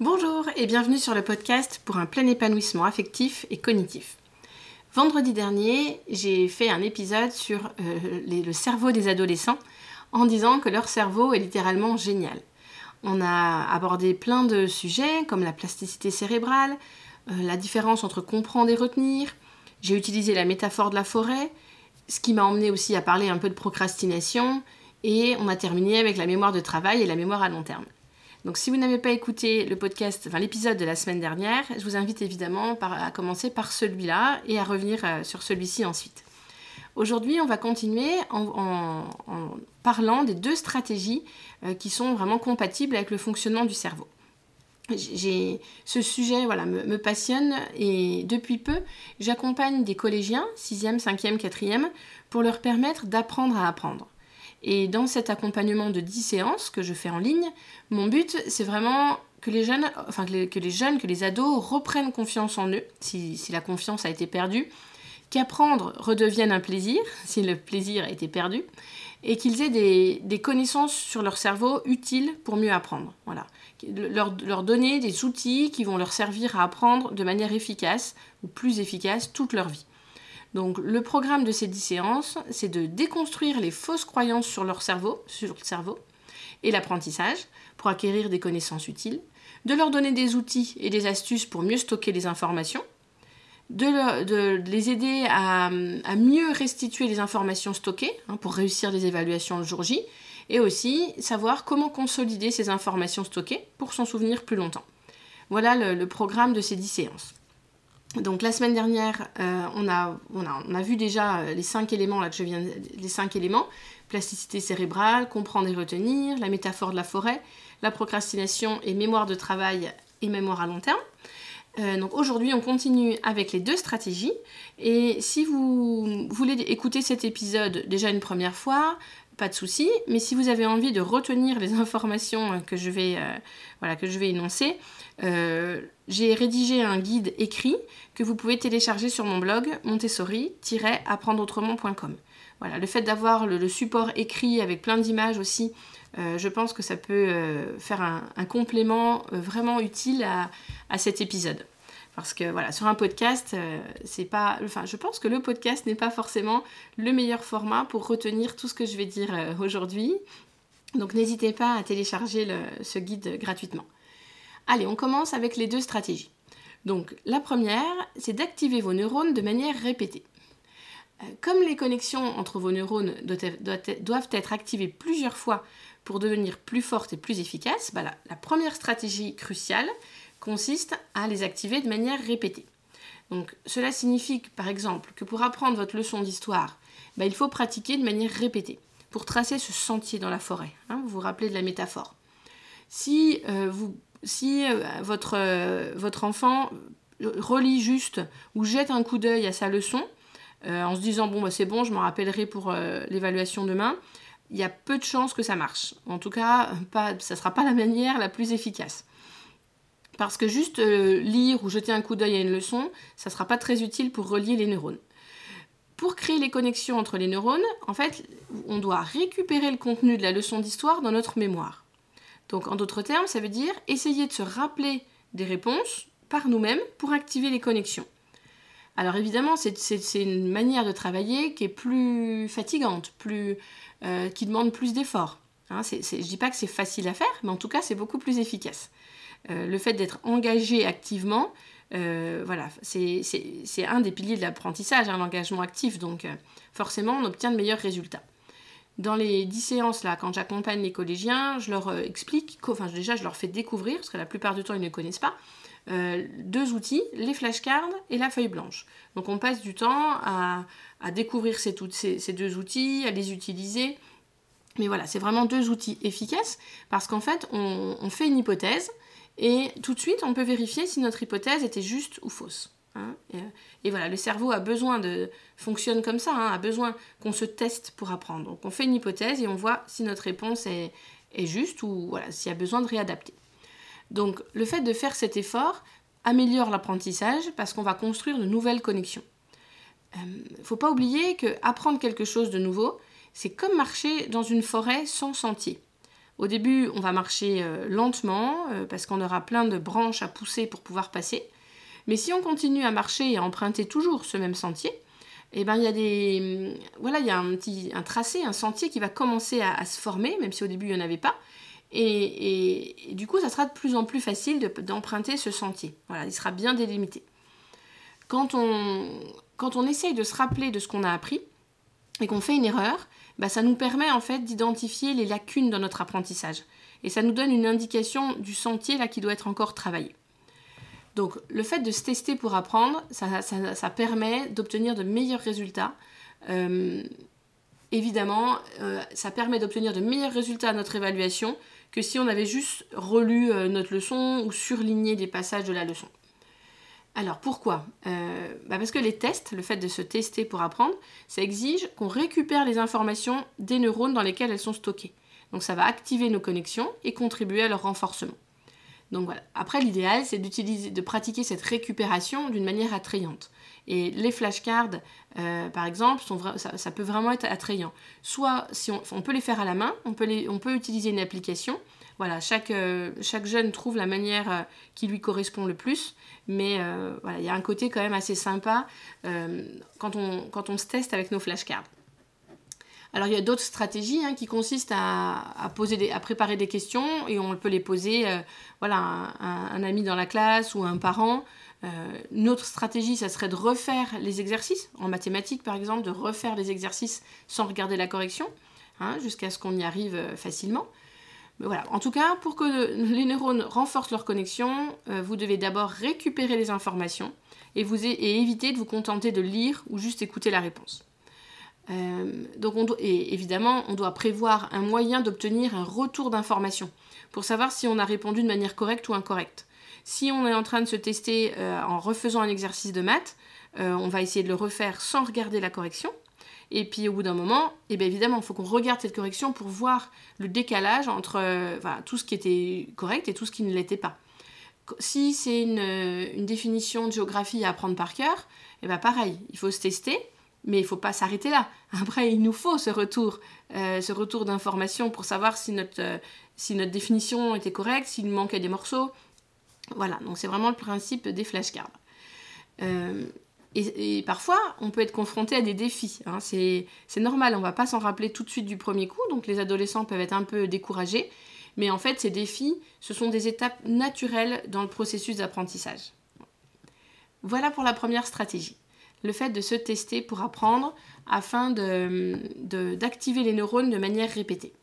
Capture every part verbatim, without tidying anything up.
Bonjour et bienvenue sur le podcast pour un plein épanouissement affectif et cognitif. Vendredi dernier, j'ai fait un épisode sur euh, les, le cerveau des adolescents en disant que leur cerveau est littéralement génial. On a abordé plein de sujets comme la plasticité cérébrale, euh, la différence entre comprendre et retenir. J'ai utilisé la métaphore de la forêt, ce qui m'a emmené aussi à parler un peu de procrastination, et on a terminé avec la mémoire de travail et la mémoire à long terme. Donc si vous n'avez pas écouté le podcast, enfin l'épisode de la semaine dernière, je vous invite évidemment par, à commencer par celui-là et à revenir euh, sur celui-ci ensuite. Aujourd'hui, on va continuer en, en, en parlant des deux stratégies euh, qui sont vraiment compatibles avec le fonctionnement du cerveau. J'ai, ce sujet voilà, me, me passionne et depuis peu, j'accompagne des collégiens, sixième, cinquième, quatrième, pour leur permettre d'apprendre à apprendre. Et dans cet accompagnement de dix séances que je fais en ligne, mon but, c'est vraiment que les jeunes, enfin que les, que les jeunes, que les ados reprennent confiance en eux, si, si la confiance a été perdue, qu'apprendre redevienne un plaisir, si le plaisir a été perdu, et qu'ils aient des, des connaissances sur leur cerveau utiles pour mieux apprendre. Voilà. Leur, leur donner des outils qui vont leur servir à apprendre de manière efficace, ou plus efficace, toute leur vie. Donc le programme de ces dix séances, c'est de déconstruire les fausses croyances sur leur cerveau, sur le cerveau, et l'apprentissage, pour acquérir des connaissances utiles, de leur donner des outils et des astuces pour mieux stocker les informations, de, leur, de, de les aider à, à mieux restituer les informations stockées, hein, pour réussir les évaluations le jour J, et aussi savoir comment consolider ces informations stockées pour s'en souvenir plus longtemps. Voilà le, le programme de ces dix séances. Donc la semaine dernière, euh, on, a, on, a, on a vu déjà les cinq éléments, là que je viens, les cinq éléments, plasticité cérébrale, comprendre et retenir, la métaphore de la forêt, la procrastination et mémoire de travail et mémoire à long terme. Euh, donc aujourd'hui, on continue avec les deux stratégies. Et si vous voulez écouter cet épisode déjà une première fois, pas de souci. Mais si vous avez envie de retenir les informations que je vais, euh, voilà, que je vais énoncer, euh, j'ai rédigé un guide écrit que vous pouvez télécharger sur mon blog montessori tiret apprendre autrement point com. Voilà, le fait d'avoir le, le support écrit avec plein d'images aussi, euh, je pense que ça peut euh, faire un, un complément euh, vraiment utile à, à cet épisode. Parce que voilà, sur un podcast, euh, c'est pas, enfin, je pense que le podcast n'est pas forcément le meilleur format pour retenir tout ce que je vais dire euh, aujourd'hui. Donc n'hésitez pas à télécharger le, ce guide gratuitement. Allez, on commence avec les deux stratégies. Donc la première, c'est d'activer vos neurones de manière répétée. Comme les connexions entre vos neurones doivent être activées plusieurs fois pour devenir plus fortes et plus efficaces, bah la, la première stratégie cruciale consiste à les activer de manière répétée. Donc, cela signifie, par exemple, que pour apprendre votre leçon d'histoire, bah, il faut pratiquer de manière répétée pour tracer ce sentier dans la forêt. Hein, vous vous rappelez de la métaphore. Si, euh, vous, si euh, votre, euh, votre enfant relit juste ou jette un coup d'œil à sa leçon, Euh, en se disant bon bah c'est bon, je m'en rappellerai pour euh, l'évaluation demain, il y a peu de chances que ça marche. En tout cas, pas, ça ne sera pas la manière la plus efficace. Parce que juste euh, lire ou jeter un coup d'œil à une leçon, ça ne sera pas très utile pour relier les neurones. Pour créer les connexions entre les neurones, en fait, on doit récupérer le contenu de la leçon d'histoire dans notre mémoire. Donc en d'autres termes, ça veut dire essayer de se rappeler des réponses par nous-mêmes pour activer les connexions. Alors évidemment, c'est, c'est, c'est une manière de travailler qui est plus fatigante, plus, euh, qui demande plus d'efforts. Hein, c'est, c'est, je ne dis pas que c'est facile à faire, mais en tout cas, c'est beaucoup plus efficace. Euh, le fait d'être engagé activement, euh, voilà, c'est, c'est, c'est un des piliers de l'apprentissage, hein, l'engagement actif. Donc euh, forcément, on obtient de meilleurs résultats. Dans les dix séances, là, quand j'accompagne les collégiens, je leur euh, explique, enfin déjà, je leur fais découvrir, parce que la plupart du temps, ils ne connaissent pas, Euh, deux outils, les flashcards et la feuille blanche. Donc on passe du temps à, à découvrir ces, ces, ces deux outils, à les utiliser. Mais voilà, c'est vraiment deux outils efficaces parce qu'en fait, on, on fait une hypothèse et tout de suite, on peut vérifier si notre hypothèse était juste ou fausse. Hein. Et, et voilà, le cerveau a besoin de... fonctionne comme ça, hein, a besoin qu'on se teste pour apprendre. Donc on fait une hypothèse et on voit si notre réponse est, est juste ou voilà, s'il y a besoin de réadapter. Donc, le fait de faire cet effort améliore l'apprentissage parce qu'on va construire de nouvelles connexions. Il euh, ne faut pas oublier qu'apprendre quelque chose de nouveau, c'est comme marcher dans une forêt sans sentier. Au début, on va marcher euh, lentement euh, parce qu'on aura plein de branches à pousser pour pouvoir passer. Mais si on continue à marcher et à emprunter toujours ce même sentier, eh ben, il y a des, voilà, il y a un petit un tracé, un sentier qui va commencer à, à se former, même si au début il n'y en avait pas. Et, et, et du coup, ça sera de plus en plus facile de, d'emprunter ce sentier. Voilà, il sera bien délimité. Quand on, quand on essaye de se rappeler de ce qu'on a appris et qu'on fait une erreur, bah, ça nous permet en fait d'identifier les lacunes dans notre apprentissage. Et ça nous donne une indication du sentier là, qui doit être encore travaillé. Donc le fait de se tester pour apprendre, ça, ça, ça permet d'obtenir de meilleurs résultats. Euh, évidemment, euh, ça permet d'obtenir de meilleurs résultats à notre évaluation que si on avait juste relu euh, notre leçon ou surligné des passages de la leçon. Alors pourquoi euh, bah Parce que les tests, le fait de se tester pour apprendre, ça exige qu'on récupère les informations des neurones dans lesquels elles sont stockées. Donc ça va activer nos connexions et contribuer à leur renforcement. Donc voilà. Après, l'idéal, c'est d'utiliser, de pratiquer cette récupération d'une manière attrayante. Et les flashcards, euh, par exemple, sont vra- ça, ça peut vraiment être attrayant. Soit, si on, on peut les faire à la main, on peut, les, on peut utiliser une application. Voilà, chaque, euh, chaque jeune trouve la manière euh, qui lui correspond le plus. Mais euh, voilà, il y a un côté quand même assez sympa euh, quand, on, quand on se teste avec nos flashcards. Alors il y a d'autres stratégies hein, qui consistent à, à, poser des, à préparer des questions et on peut les poser euh, voilà, à un, un ami dans la classe ou à un parent. Euh, une autre stratégie, ça serait de refaire les exercices, en mathématiques par exemple, de refaire les exercices sans regarder la correction, hein, jusqu'à ce qu'on y arrive euh, facilement. Mais voilà. En tout cas, pour que les neurones renforcent leur connexion, euh, vous devez d'abord récupérer les informations et, vous, et éviter de vous contenter de lire ou juste écouter la réponse. Euh, donc on doit, et évidemment, on doit prévoir un moyen d'obtenir un retour d'information pour savoir si on a répondu de manière correcte ou incorrecte. Si on est en train de se tester euh, en refaisant un exercice de maths, euh, on va essayer de le refaire sans regarder la correction. Et puis au bout d'un moment, eh bien évidemment, il faut qu'on regarde cette correction pour voir le décalage entre euh, voilà, tout ce qui était correct et tout ce qui ne l'était pas. Si c'est une, une définition de géographie à apprendre par cœur, eh bien pareil, il faut se tester. Mais il ne faut pas s'arrêter là. Après, il nous faut ce retour, euh, ce retour d'information pour savoir si notre, euh, si notre définition était correcte, s'il manquait des morceaux. Voilà, donc c'est vraiment le principe des flashcards. Euh, et, et parfois, on peut être confronté à des défis. Hein. C'est, c'est normal, on ne va pas s'en rappeler tout de suite du premier coup, donc les adolescents peuvent être un peu découragés. Mais en fait, ces défis, ce sont des étapes naturelles dans le processus d'apprentissage. Voilà pour la première stratégie. Le fait de se tester pour apprendre afin de, de, d'activer les neurones de manière répétée.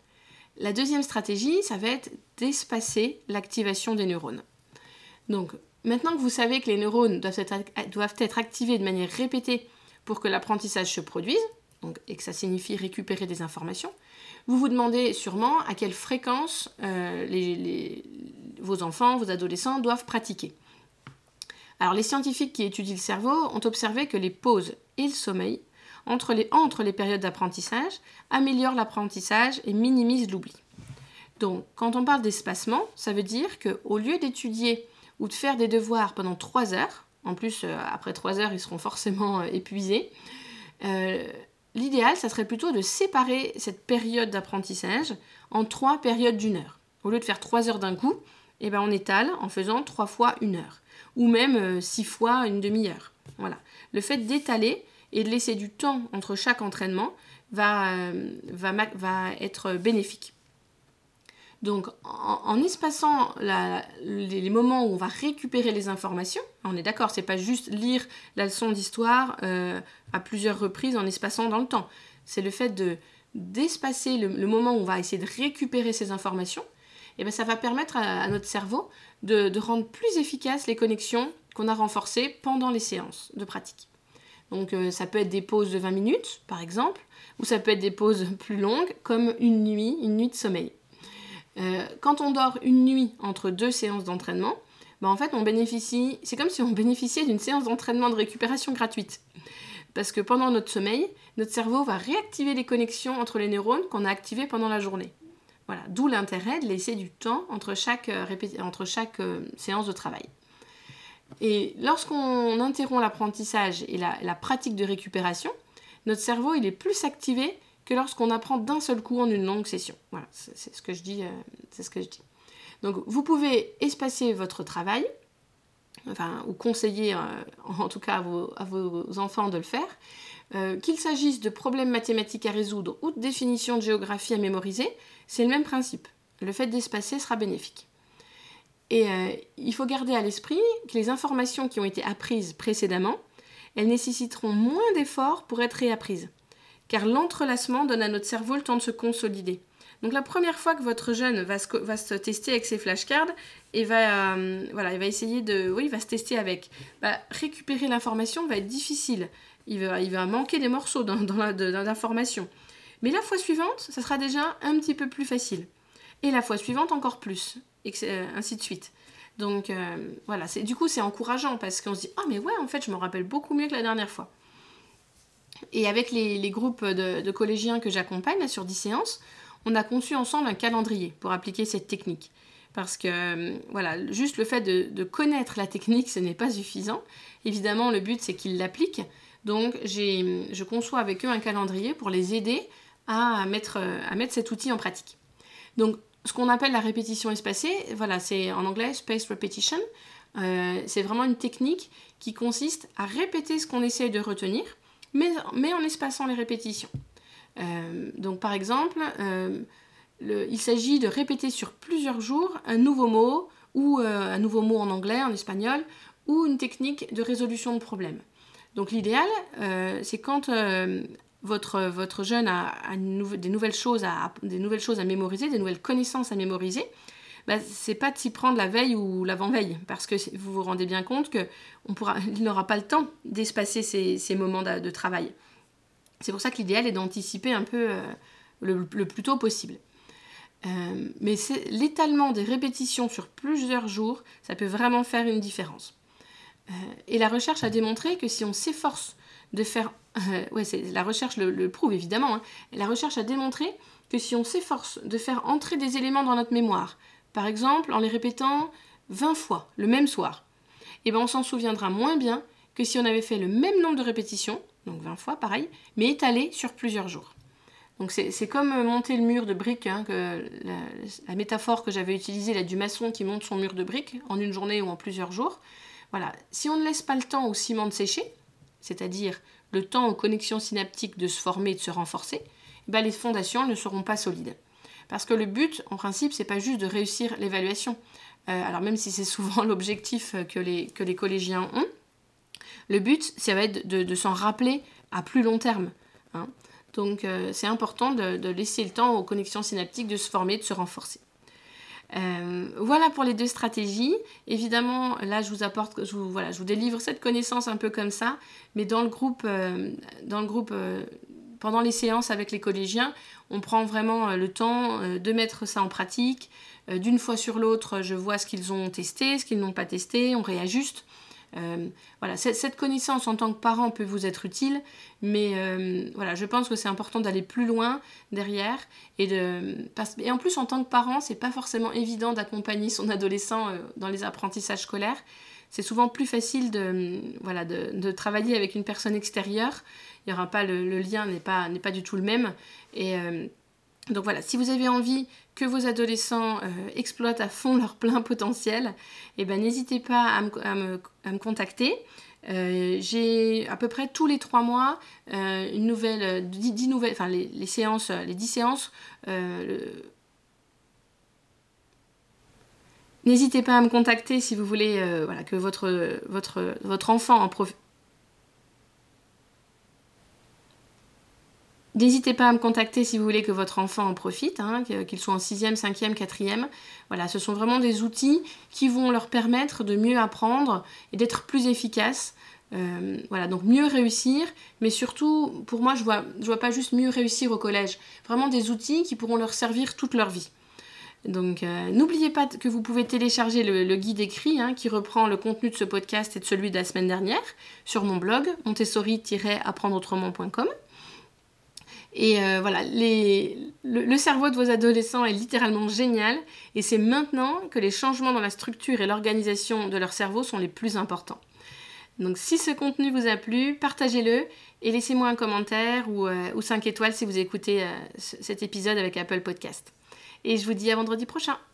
La deuxième stratégie, ça va être d'espacer l'activation des neurones. Donc, maintenant que vous savez que les neurones doivent être, doivent être activés de manière répétée pour que l'apprentissage se produise, donc, et que ça signifie récupérer des informations, vous vous demandez sûrement à quelle fréquence euh, les, les, vos enfants, vos adolescents doivent pratiquer. Alors, les scientifiques qui étudient le cerveau ont observé que les pauses et le sommeil, entre les, entre les périodes d'apprentissage, améliorent l'apprentissage et minimisent l'oubli. Donc, quand on parle d'espacement, ça veut dire qu'au lieu d'étudier ou de faire des devoirs pendant trois heures, en plus, euh, après trois heures, ils seront forcément euh, épuisés, euh, l'idéal, ça serait plutôt de séparer cette période d'apprentissage en trois périodes d'une heure. Au lieu de faire trois heures d'un coup, eh ben, on étale en faisant trois fois une heure. Ou même euh, six fois une demi-heure. Voilà. Le fait d'étaler et de laisser du temps entre chaque entraînement va, euh, va, va être bénéfique. Donc, en, en espaçant la, les, les moments où on va récupérer les informations, on est d'accord, c'est pas juste lire la leçon d'histoire euh, à plusieurs reprises en espaçant dans le temps. C'est le fait de, d'espacer le, le moment où on va essayer de récupérer ces informations. Et bien, ça va permettre à, à notre cerveau de, de rendre plus efficaces les connexions qu'on a renforcées pendant les séances de pratique. Donc euh, ça peut être des pauses de vingt minutes, par exemple, ou ça peut être des pauses plus longues, comme une nuit, une nuit de sommeil. Euh, quand on dort une nuit entre deux séances d'entraînement, ben en fait, on bénéficie, c'est comme si on bénéficiait d'une séance d'entraînement de récupération gratuite. Parce que pendant notre sommeil, notre cerveau va réactiver les connexions entre les neurones qu'on a activées pendant la journée. Voilà, d'où l'intérêt de laisser du temps entre chaque, euh, répé- entre chaque euh, séance de travail. Et lorsqu'on interrompt l'apprentissage et la, la pratique de récupération, notre cerveau il est plus activé que lorsqu'on apprend d'un seul coup en une longue session. Voilà, c'est, c'est ce que je dis. Euh, c'est ce que je dis. Donc, vous pouvez espacer votre travail, enfin, ou conseiller, euh, en tout cas à vos, à vos enfants de le faire, euh, qu'il s'agisse de problèmes mathématiques à résoudre ou de définitions de géographie à mémoriser, c'est le même principe. Le fait d'espacer sera bénéfique. Et euh, il faut garder à l'esprit que les informations qui ont été apprises précédemment, elles nécessiteront moins d'efforts pour être réapprises, car l'entrelacement donne à notre cerveau le temps de se consolider. Donc la première fois que votre jeune va se, va se tester avec ses flashcards et va, euh, voilà, il va essayer de... Oui, il va se tester avec. Bah, récupérer l'information va être difficile. Il va, il va manquer des morceaux dans, dans la, de, d'information. Mais la fois suivante, ça sera déjà un petit peu plus facile. Et la fois suivante, encore plus. Et euh, ainsi de suite. Donc euh, voilà, c'est, du coup c'est encourageant parce qu'on se dit « Ah oh, mais ouais, en fait, je me rappelle beaucoup mieux que la dernière fois ». Et avec les, les groupes de, de collégiens que j'accompagne là, sur dix séances, on a conçu ensemble un calendrier pour appliquer cette technique. Parce que, euh, voilà, juste le fait de, de connaître la technique, ce n'est pas suffisant. Évidemment, le but, c'est qu'ils l'appliquent. Donc, j'ai, je conçois avec eux un calendrier pour les aider à mettre, à mettre cet outil en pratique. Donc, ce qu'on appelle la répétition espacée, voilà, c'est en anglais « spaced repetition ». Euh, c'est vraiment une technique qui consiste à répéter ce qu'on essaye de retenir, mais, mais en espaçant les répétitions. Euh, donc par exemple, euh, le, il s'agit de répéter sur plusieurs jours un nouveau mot, ou euh, un nouveau mot en anglais, en espagnol, ou une technique de résolution de problème. Donc l'idéal, euh, c'est quand euh, votre, votre jeune a, a nou- des, nouvelles choses à, des nouvelles choses à mémoriser, des nouvelles connaissances à mémoriser, bah, c'est pas de s'y prendre la veille ou l'avant-veille, parce que vous vous rendez bien compte qu'il n'aura pas le temps d'espacer ces, ces moments de, de travail. C'est pour ça que l'idéal est d'anticiper un peu euh, le, le plus tôt possible. Euh, mais c'est, l'étalement des répétitions sur plusieurs jours, ça peut vraiment faire une différence. Euh, et la recherche a démontré que si on s'efforce de faire... Euh, ouais, c'est, la recherche le, le prouve évidemment. Hein, la recherche a démontré que si on s'efforce de faire entrer des éléments dans notre mémoire, par exemple en les répétant vingt fois le même soir, eh ben on s'en souviendra moins bien que si on avait fait le même nombre de répétitions, donc vingt fois pareil, mais étalé sur plusieurs jours. Donc c'est, c'est comme monter le mur de briques, hein, que la, la métaphore que j'avais utilisée là, du maçon qui monte son mur de briques en une journée ou en plusieurs jours. Voilà. Si on ne laisse pas le temps au ciment de sécher, c'est-à-dire le temps aux connexions synaptiques de se former et de se renforcer, ben les fondations ne seront pas solides. Parce que le but, en principe, c'est pas juste de réussir l'évaluation. Euh, alors même si c'est souvent l'objectif que les, que les collégiens ont, le but, ça va être de, de s'en rappeler à plus long terme. Hein. Donc, euh, c'est important de, de laisser le temps aux connexions synaptiques de se former, de se renforcer. Euh, voilà pour les deux stratégies. Évidemment, là, je vous apporte, je vous, voilà, je vous délivre cette connaissance un peu comme ça, mais dans le groupe, euh, dans le groupe euh, pendant les séances avec les collégiens, on prend vraiment euh, le temps euh, de mettre ça en pratique. Euh, d'une fois sur l'autre, je vois ce qu'ils ont testé, ce qu'ils n'ont pas testé, on réajuste. Euh, voilà, cette, cette connaissance en tant que parent peut vous être utile, mais euh, voilà, je pense que c'est important d'aller plus loin derrière. Et, de, parce, et en plus, en tant que parent, c'est pas forcément évident d'accompagner son adolescent euh, dans les apprentissages scolaires. C'est souvent plus facile de, voilà, de, de travailler avec une personne extérieure. Il y aura pas le, le lien n'est pas, n'est pas du tout le même. Et euh, donc voilà, si vous avez envie que vos adolescents euh, exploitent à fond leur plein potentiel, eh ben, n'hésitez pas à me, à me, à me contacter. Euh, j'ai à peu près tous les trois mois euh, une nouvelle, dix, dix nouvelles, enfin les, les séances, les dix séances. Euh, le... N'hésitez pas à me contacter si vous voulez euh, voilà, que votre, votre, votre enfant en profite. N'hésitez pas à me contacter si vous voulez que votre enfant en profite, hein, qu'il soit en sixième, cinquième, quatrième. Voilà, ce sont vraiment des outils qui vont leur permettre de mieux apprendre et d'être plus efficaces. Euh, voilà, donc mieux réussir, mais surtout, pour moi, je vois, je vois pas juste mieux réussir au collège. Vraiment des outils qui pourront leur servir toute leur vie. Donc, euh, n'oubliez pas que vous pouvez télécharger le, le guide écrit hein, qui reprend le contenu de ce podcast et de celui de la semaine dernière sur mon blog montessori tiret apprendre autrement point com. Et euh, voilà, les, le, le cerveau de vos adolescents est littéralement génial et c'est maintenant que les changements dans la structure et l'organisation de leur cerveau sont les plus importants. Donc si ce contenu vous a plu, partagez-le et laissez-moi un commentaire ou, euh, ou cinq étoiles si vous écoutez euh, cet épisode avec Apple Podcast. Et je vous dis à vendredi prochain.